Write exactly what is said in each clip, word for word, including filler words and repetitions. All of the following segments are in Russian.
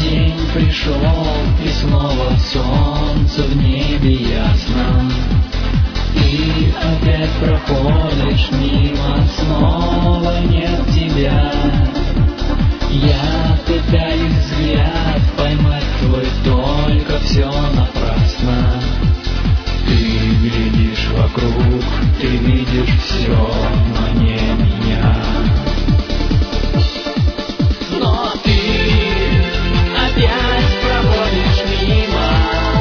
день пришел, и снова солнце в небе ясном. Ты опять проходишь мимо, снова нет тебя. Я пытаюсь взгляд поймать твой, только все напрасно. Ты глядишь вокруг, ты видишь все, но не меня. Но ты опять проходишь мимо,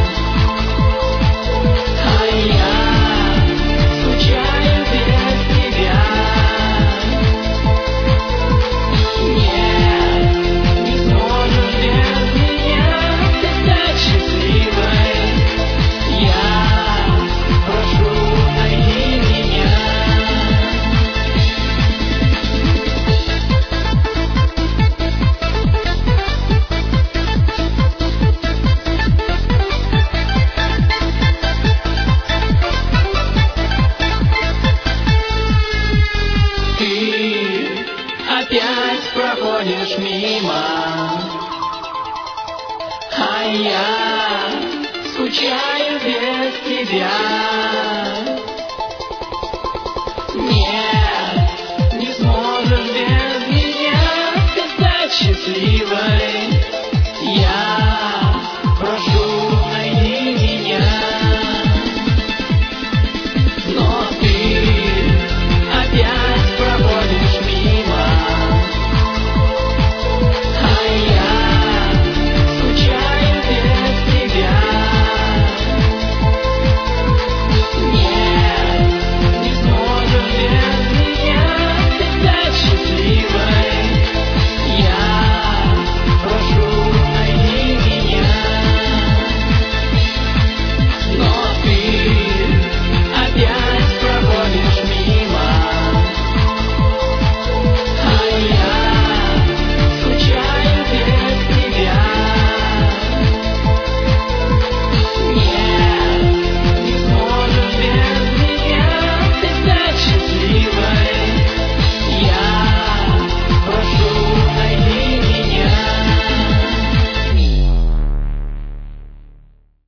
а я скучаю без тебя. Нет, не сможешь без меня ты стать счастливой. Я прошу, найди меня. Ты опять проходишь мимо, а я скучаю без тебя. Нет, не сможешь без меня ты стать счастливой.